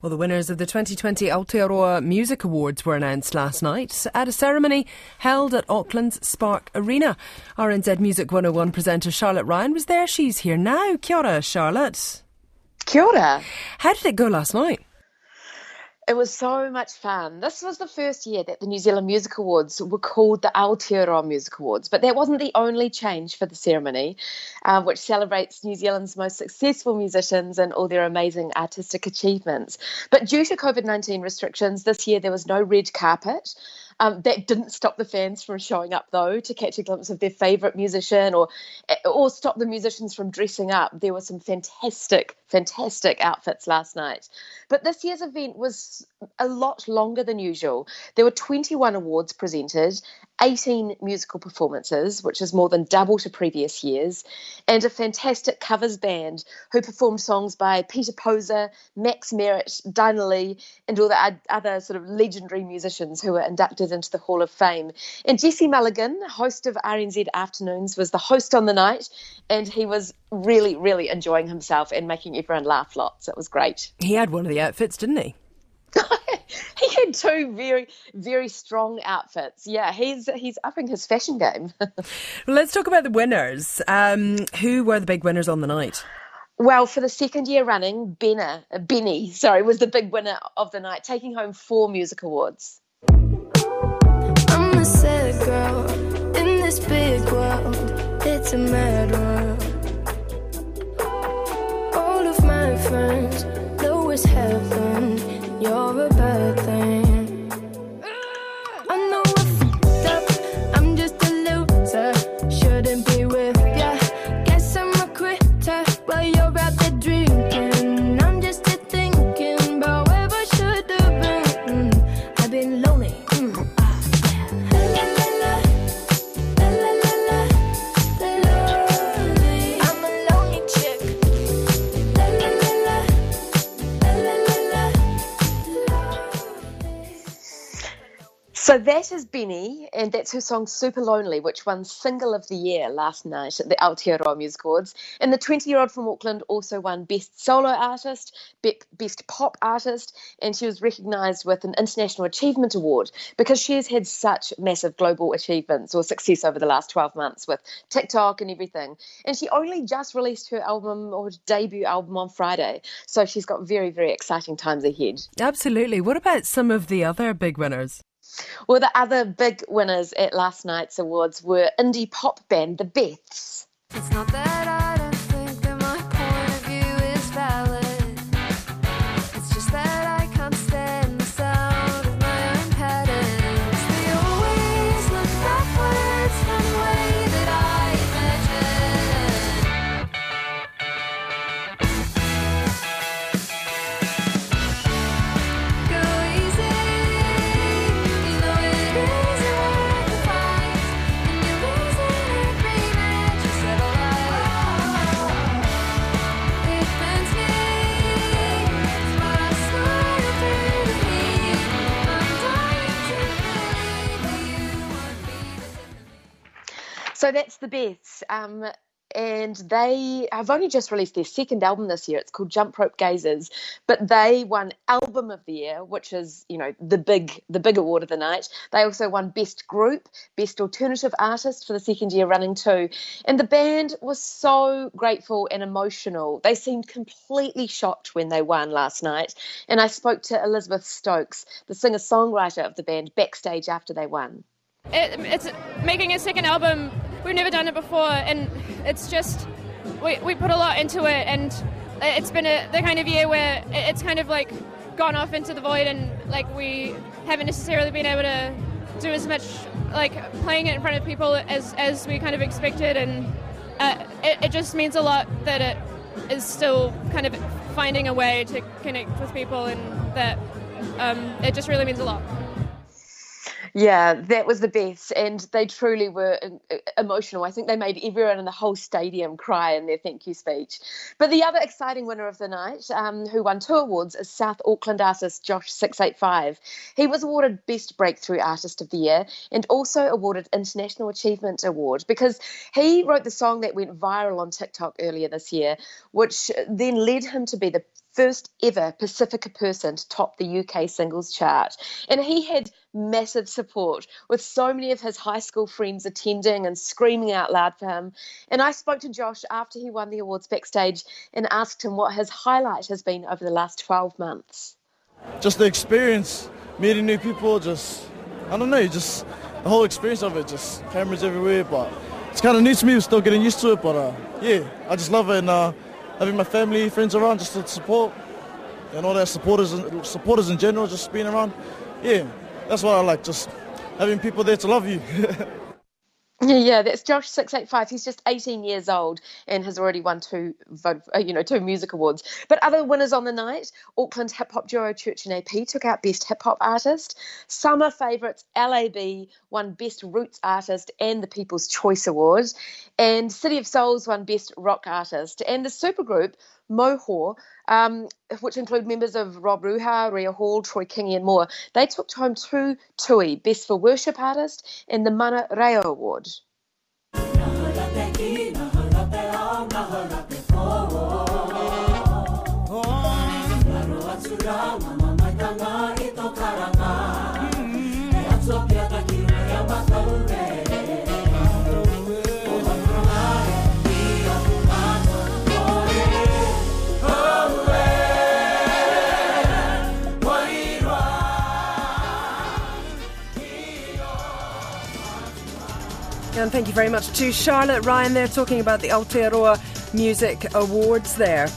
Well, the winners of the 2020 Aotearoa Music Awards were announced last night at a ceremony held at Auckland's Spark Arena. RNZ Music 101 presenter Charlotte Ryan was there. She's here now. Kia ora, Charlotte. Kia ora. How did it go last night? It was so much fun. This was the first year that the New Zealand Music Awards were called the Aotearoa Music Awards, but that wasn't the only change for the ceremony, which celebrates New Zealand's most successful musicians and all their amazing artistic achievements. But due to COVID-19 restrictions, this year there was no red carpet. That didn't stop the fans from showing up, though, to catch a glimpse of their favourite musician or stop the musicians from dressing up. There were some fantastic outfits last night. But this year's event was a lot longer than usual. There were 21 awards presented, 18 musical performances, which is more than double to previous years, and a fantastic covers band who performed songs by Peter Poser, Max Merritt, Dinah Lee, and all the other sort of legendary musicians who were inducted into the Hall of Fame. And Jesse Mulligan, host of RNZ Afternoons, was the host on the night, and he was really, really enjoying himself and making everyone laugh lots. It was great. He had one of the outfits, didn't he? He had two very, very strong outfits. Yeah, he's upping his fashion game. Well, let's talk about the winners. Who were the big winners on the night? Well, for the second year running, Benny was the big winner of the night, taking home 4 music awards. I'm a sad girl in this big world. It's a mad world. All of my friends know it's heaven. You're a bad thing. I know I fucked up. I'm just a loser. Shouldn't be with ya. Guess I'm a quitter while you're out there drinking. I'm just here thinking about where I should have been. I've been lonely. So that is Benny, and that's her song Super Lonely, which won Single of the Year last night at the Aotearoa Music Awards. And the 20-year-old from Auckland also won Best Solo Artist, Best Pop Artist, and she was recognised with an International Achievement Award because she has had such massive global achievements or success over the last 12 months with TikTok and everything. And she only just released her album or debut album on Friday, so she's got very, very exciting times ahead. Absolutely. What about some of the other big winners? Well, the other big winners at last night's awards were indie pop band The Beths. It's not that I don't think that my point of view is valid. It's just that I can't stand the sound of my own patterns. They always look backwards from the way that I imagine. Go easy, you know it isn't worth the fight. And you're losing every match you settle out. It burns me, but I smile through the heat. I'm dying to believe that you won't be the difference. So that's The Beths. And they have only just released their second album this year. It's called Jump Rope Gazers, but they won Album of the Year, which is, the big award of the night. They also won Best Group, Best Alternative Artist for the second year running too. And the band was so grateful and emotional. They seemed completely shocked when they won last night. And I spoke to Elizabeth Stokes, the singer-songwriter of the band, backstage after they won. It's making a second album. We've never done it before, and it's just we put a lot into it, and it's been the kind of year where it's kind of like gone off into the void, and like we haven't necessarily been able to do as much like playing it in front of people as we kind of expected, and it just means a lot that it is still kind of finding a way to connect with people, and that it just really means a lot. Yeah, that was The Beths, and they truly were emotional. I think they made everyone in the whole stadium cry in their thank you speech. But the other exciting winner of the night, who won 2 awards, is South Auckland artist Josh 685. He was awarded Best Breakthrough Artist of the Year and also awarded International Achievement Award because he wrote the song that went viral on TikTok earlier this year, which then led him to be the first ever Pacifica person to top the UK singles chart. And he had massive support, with so many of his high school friends attending and screaming out loud for him. And I spoke to Josh after he won the awards backstage and asked him what his highlight has been over the last 12 months. Just the experience, meeting new people, just, I don't know, just the whole experience of it, just cameras everywhere, but it's kind of new to me, we're still getting used to it, but yeah, I just love it, and having my family, friends around just to support, and all that supporters in general, just being around, yeah, that's what I like, just having people there to love you. Yeah, that's Josh 685. He's just 18 years old and has already won two music awards. But other winners on the night, Auckland hip hop duo Church and AP took out Best Hip Hop Artist. Summer favourites LAB won Best Roots Artist and the People's Choice Award. And City of Souls won Best Rock Artist. And the supergroup Moho, which include members of Rob Ruha, Rhea Hall, Troy Kingi and more, they took home 2 Tui, Best for Worship Artist and the Mana Reo Award. And thank you very much to Charlotte Ryan there talking about the Aotearoa Music Awards there.